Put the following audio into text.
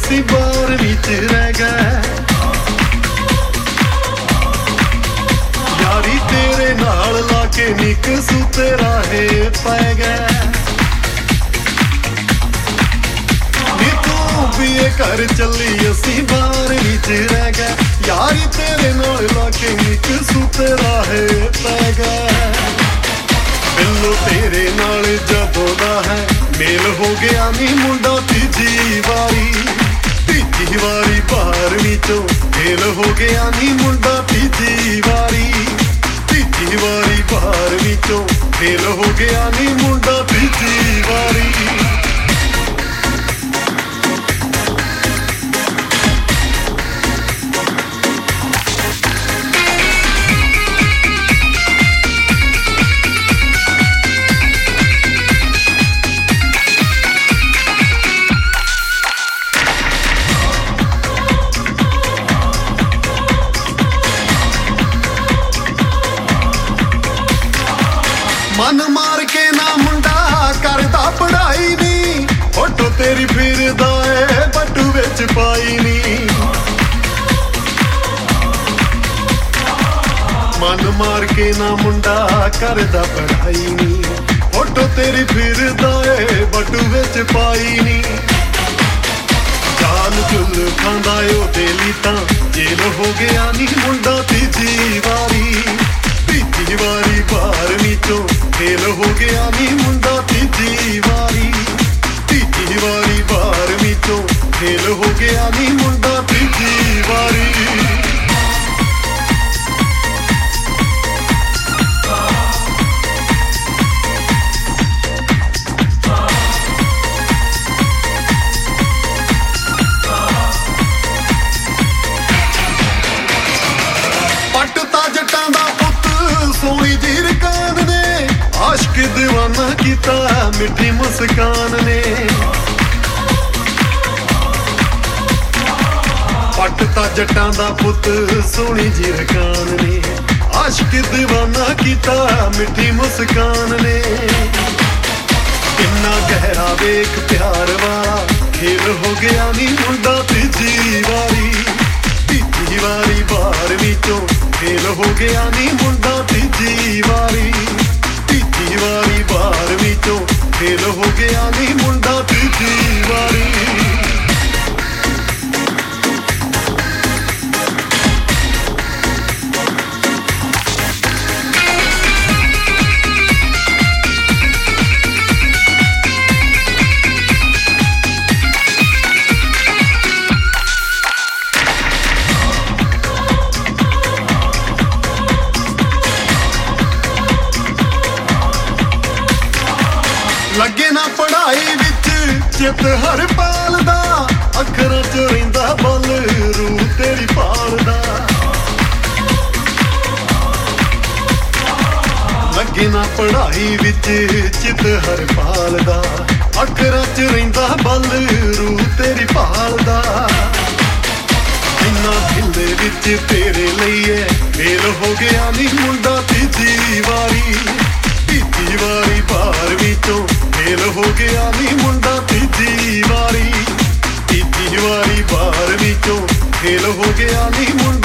ਅਸੀਂ 12ਵੀਂ ਚ ਰਹਿ ਗਏ। ਯਾਰੀ ਤੇਰੇ ਨਾਲ ਲਾ ਕੇ ਨਿੱਕ ਸੁਤੇ ਰਾਹੇ ਪੈ ਗਏ। ਨੀ ਤੂੰ ਵੀ ਇਹ ਘਰ ਚੱਲੀ ਅਸੀਂ 12ਵੀਂ ਚ ਰਹਿ ਗਏ। ਯਾਰੀ ਤੇਰੇ ਨਾਲ ਲਾ ਕੇ ਨਿੱਕ ਸੁਤੇ ਰਾਹੇ ਪੈ ਗਏ। ਬਿੱਲੋ ਤੇਰੇ ਨਾਲ ਜਦੋਂ ਦਾ ਹੈ ਮੇਲ ਹੋ ਗਿਆ ਨੀ ਮੁੰਡਾ ਤੀਜੀ ਵਾਰੀ। ਤੀਜੀ ਵਾਰੀ 12ਵੀਂ ਚੋਂ ਮੇਲ ਹੋ ਗਿਆ ਨੀ ਮੁੰਡਾ ਤੀਜੀ ਵਾਰੀ। ਤੀਜੀ ਵਾਰੀ 12ਵੀਂ ਚੋਂ ਮੇਲ ਹੋ ਗਿਆ ਨੀ ਮੁੰਡਾ ਤੀਜੀ ਵਾਰੀ। ਮਨ ਮਾਰ ਕੇ ਨਾ ਮੁੰਡਾ ਕਰਦਾ ਪੜਾਈ ਨੀ। ਫੋਟੋ ਤੇਰੀ ਫਿਰਦਾ ਏ ਬੱਟੂ ਵਿੱਚ ਪਾਈ ਨੀ। ਮਨ ਮਾਰ ਕੇ ਨਾ ਮੁੰਡਾ ਕਰਦਾ ਪੜਾਈ ਨੀ। ਫੋਟੋ ਤੇਰੀ ਫਿਰਦਾ ਏ ਬੱਟੂ ਵਿੱਚ ਪਾਈ ਨੀ। ਚਾਲ ਚੁੱਲ ਖਾਂਦਾ ਉਹਦੇ ਲਈ ਤਾਂ ਜੇਲ ਹੋ ਗਿਆ ਨੀ ਮੁੰਡਾ ਤੀਜੀ ਵਾਰੀ। ਤੀਜੀ ਵਾਰੀ 12ਵੀਂ ਚੋਂ ਫੇਲ ਹੋ ਗਿਆ ਨੀ ਮੁੰਡਾ ਤੀਜੀ ਵਾਰੀ। ਤੀਜੀ ਵਾਰੀ 12ਵੀਂ ਚੋਂ ਫੇਲ ਹੋ ਗਿਆ ਨੀ ਮੁੰਡਾ ਤੀਜੀ ਵਾਰੀ। ਪੱਟ ਤਾਂ ਜੱਟਾਂ ਦਾ ਪੁੱਤ ਸੋਹਣੀ ਜੀ ਰਕਾਨ ਨੇ। ਆਸ਼ਕ ਦੀਵਾਨਾ ਕੀਤਾ ਮਿੱਠੀ ਮੁਸਕਾਨ ਨੇ। ਪੱਟ ਤਾਂ ਜੱਟਾਂ ਦਾ ਪੁੱਤ ਸੋਹਣੀ ਜੀ ਰਕਾਨ ਨੇ। ਆਸ਼ਕ ਦੀਵਾਨਾ ਕੀਤਾ ਮਿੱਠੀ ਮੁਸਕਾਨ ਨੇ। ਕਿੰਨਾ ਗਹਿਰਾ ਵੇਖ ਪਿਆਰ ਵਾਲਾ ਖੇਲ ਹੋ ਗਿਆ ਨੀ ਮੁੰਡਾ ਤੀਜੀ ਵਾਰੀ। ਤੀਜੀ ਵਾਰੀ 12ਵੀਂ ਚੋਂ ਫੇਲ ਹੋ ਗਿਆ ਨੀ ਮੁੰਡਾ ਤੀਜੀ ਵਾਰੀ। ਤੀਜੀ ਵਾਰੀ 12ਵੀਂ ਚੋਂ ਫੇਲ ਹੋ ਗਿਆ ਨੀ ਮੁੰਡਾ ਤੀਜੀ ਵਾਰੀ। ਲੱਗੇ ਨਾ ਪੜਾਈ ਵਿੱਚ ਚਿੱਤ ਹਰ ਪਾਲ ਦਾ। ਅੱਖਰਾਂ ਚ ਰਹਿੰਦਾ ਬਲ ਰੂਹ ਤੇਰੀ ਭਾਲਦਾ। ਲੱਗੇ ਨਾ ਪੜਾਈ ਵਿੱਚ ਚਿੱਤ ਹਰ ਪਾਲ ਦਾ। ਅੱਖਰਾਂ ਚ ਰਹਿੰਦਾ ਬਲ ਰੂਹ ਤੇਰੀ ਭਾਲਦਾ। ਇੰਨਾ ਦਿਲ ਦੇ ਵਿੱਚ ਤੇਰੇ ਲਈ ਏ ਫੇਲ ਹੋ ਗਿਆ ਨੀ ਮੁੰਡਾ ਤੀਜੀ ਵਾਰੀ। ਤੀਜੀ ਵਾਰੀ 12ਵੀਂ ਚੋਂ ਫੇਲ ਹੋ ਗਿਆ ਨੀ ਮੁੰਡਾ ਤੀਜੀ ਵਾਰੀ। ਤੀਜੀ ਵਾਰੀ 12ਵੀਂ ਚੋਂ ਫੇਲ ਹੋ ਗਿਆ ਨੀ ਮੁੰਡਾ